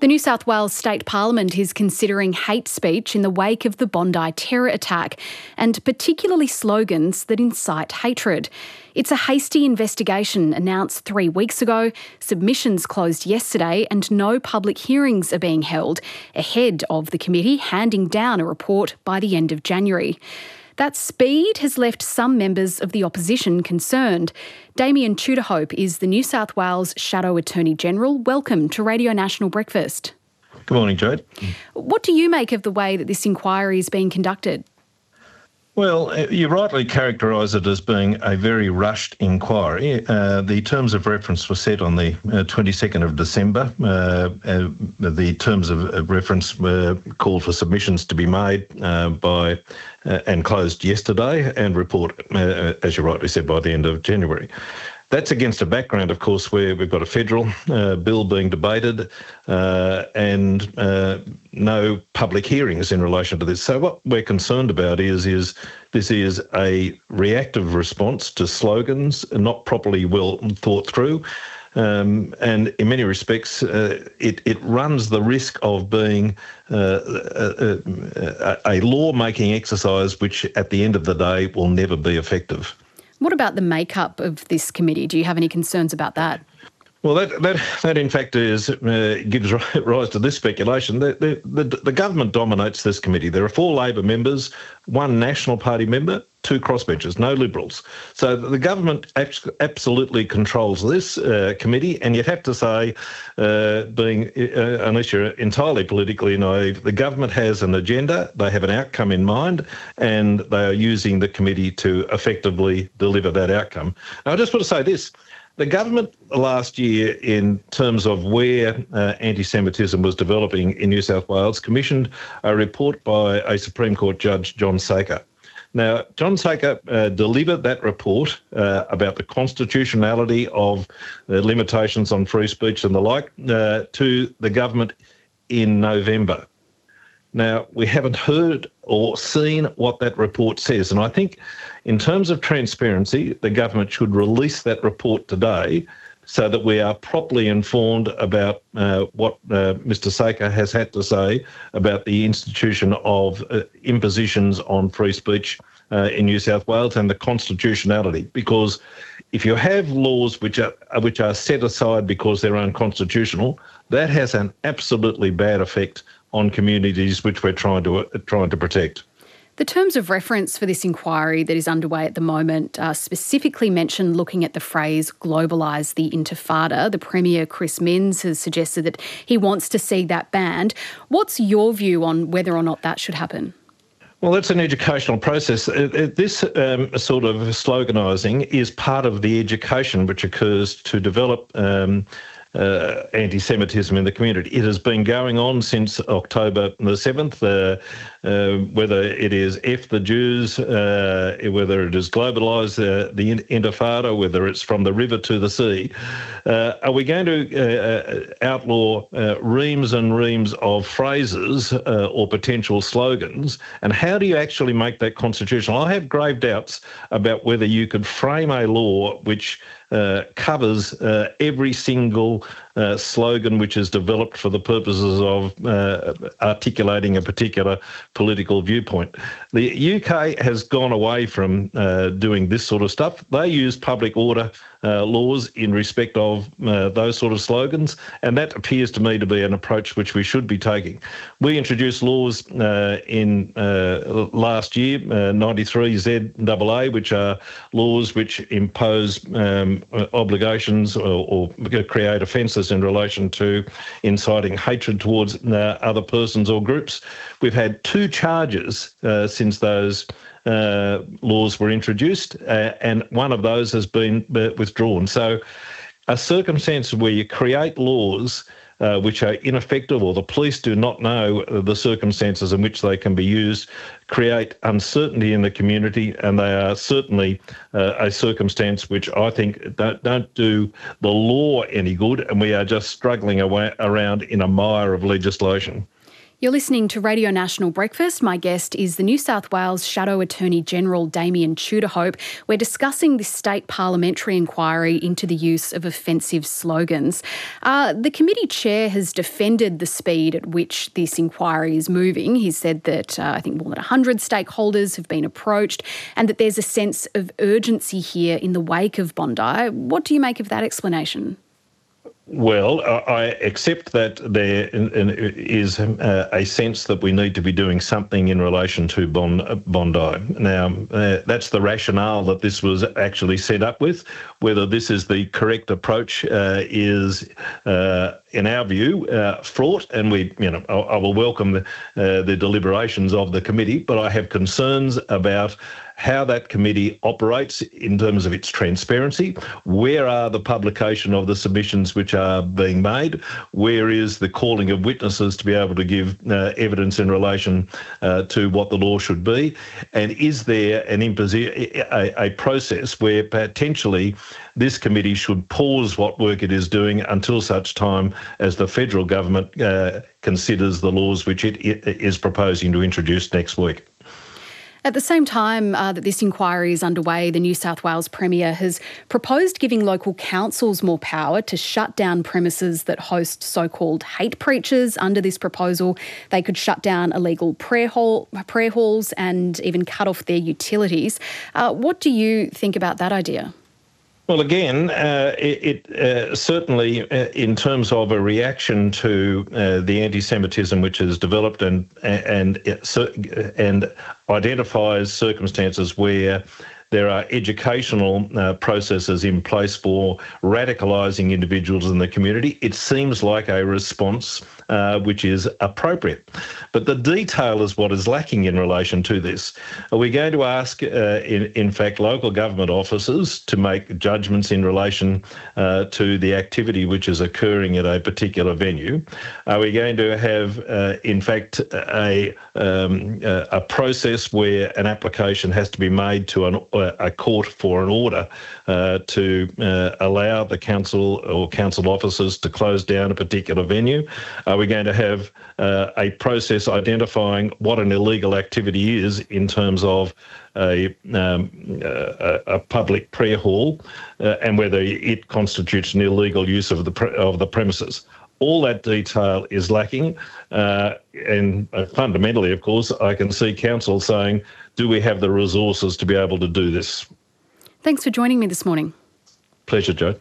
The New South Wales State Parliament is considering hate speech in the wake of the Bondi terror attack, and particularly slogans that incite hatred. It's a hasty investigation announced 3 weeks ago. Submissions closed yesterday and no public hearings are being held, ahead of the committee handing down a report by the end of January. That speed has left some members of the opposition concerned. Damien Tudorhope is the New South Wales Shadow Attorney-General. Welcome to Radio National Breakfast. Good morning, Jade. What do you make of the way that this inquiry is being conducted? Well, you rightly characterise it as being a very rushed inquiry. The terms of reference were set on the 22nd of December. The terms of reference were called for submissions to be made and closed yesterday, and report, as you rightly said, by the end of January. That's against a background, of course, where we've got a federal bill being debated and no public hearings in relation to this. So what we're concerned about is this is a reactive response to slogans not properly well thought through. And in many respects, it runs the risk of being a law-making exercise which, at the end of the day, will never be effective. What about the makeup of this committee? Do you have any concerns about that? Well, that in fact gives rise to this speculation. The government dominates this committee. There are 4 Labor members, 1 National Party member, 2 crossbenchers, no Liberals. So the government absolutely controls this committee, and you'd have to say, unless you're entirely politically naive, the government has an agenda, they have an outcome in mind, and they are using the committee to effectively deliver that outcome. Now, I just want to say this. The government last year, in terms of where anti-Semitism was developing in New South Wales, commissioned a report by a Supreme Court Judge, John Saker. Now, John Saker delivered that report about the constitutionality of limitations on free speech and the like to the government in November. Now, we haven't heard or seen what that report says, and I think in terms of transparency, the government should release that report today so that we are properly informed about what Mr Saker has had to say about the institution of impositions on free speech in New South Wales and the constitutionality. Because if you have laws which are set aside because they're unconstitutional, that has an absolutely bad effect on communities which we're trying to protect. The terms of reference for this inquiry that is underway at the moment specifically mention looking at the phrase globalise the intifada. The Premier, Chris Minns, has suggested that he wants to see that banned. What's your view on whether or not that should happen? Well, that's an educational process. This sort of sloganising is part of the education which occurs to develop anti-Semitism in the community. It has been going on since October the 7th, whether it is F the Jews, whether it is globalise the intifada, whether it's from the river to the sea. Are we going to outlaw reams and reams of phrases or potential slogans? And how do you actually make that constitutional? I have grave doubts about whether you could frame a law which covers every single slogan which is developed for the purposes of articulating a particular political viewpoint. The UK has gone away from doing this sort of stuff. They use public order laws in respect of those sort of slogans, and that appears to me to be an approach which we should be taking. We introduced laws in last year, 93 ZAA, which are laws which impose obligations or create offences in relation to inciting hatred towards other persons or groups. We've had 2 charges since those laws were introduced, and one of those has been withdrawn. So a circumstance where you create laws which are ineffective, or the police do not know the circumstances in which they can be used, create uncertainty in the community, and they are certainly a circumstance which I think don't do the law any good, and we are just struggling around in a mire of legislation. You're listening to Radio National Breakfast. My guest is the New South Wales Shadow Attorney General Damien Tudorhope. We're discussing this state parliamentary inquiry into the use of offensive slogans. The committee chair has defended the speed at which this inquiry is moving. He said that I think more than 100 stakeholders have been approached and that there's a sense of urgency here in the wake of Bondi. What do you make of that explanation? Well, I accept that there is a sense that we need to be doing something in relation to Bondi. Now, that's the rationale that this was actually set up with. Whether this is the correct approach is, in our view, fraught, and I will welcome the deliberations of the committee, but I have concerns about how that committee operates in terms of its transparency. Where are the publication of the submissions which are being made? Where is the calling of witnesses to be able to give evidence in relation to what the law should be? And is there a process where potentially this committee should pause what work it is doing until such time as the federal government considers the laws which it is proposing to introduce next week? At the same time that this inquiry is underway, the New South Wales Premier has proposed giving local councils more power to shut down premises that host so-called hate preachers. Under this proposal, they could shut down illegal prayer halls and even cut off their utilities. What do you think about that idea? Well, again, it certainly, in terms of a reaction to the anti-Semitism which has developed and identifies circumstances where there are educational processes in place for radicalising individuals in the community, it seems like a response which is appropriate. But the detail is what is lacking in relation to this. Are we going to ask, in fact, local government officers to make judgments in relation to the activity which is occurring at a particular venue? Are we going to have, in fact, a process where an application has to be made to a court for an order to allow the council or council officers to close down a particular venue? Are we going to have a process identifying what an illegal activity is in terms of a public prayer hall and whether it constitutes an illegal use of the premises? All that detail is lacking, and fundamentally, of course, I can see council saying, do we have the resources to be able to do this? Thanks for joining me this morning. Pleasure, Joe.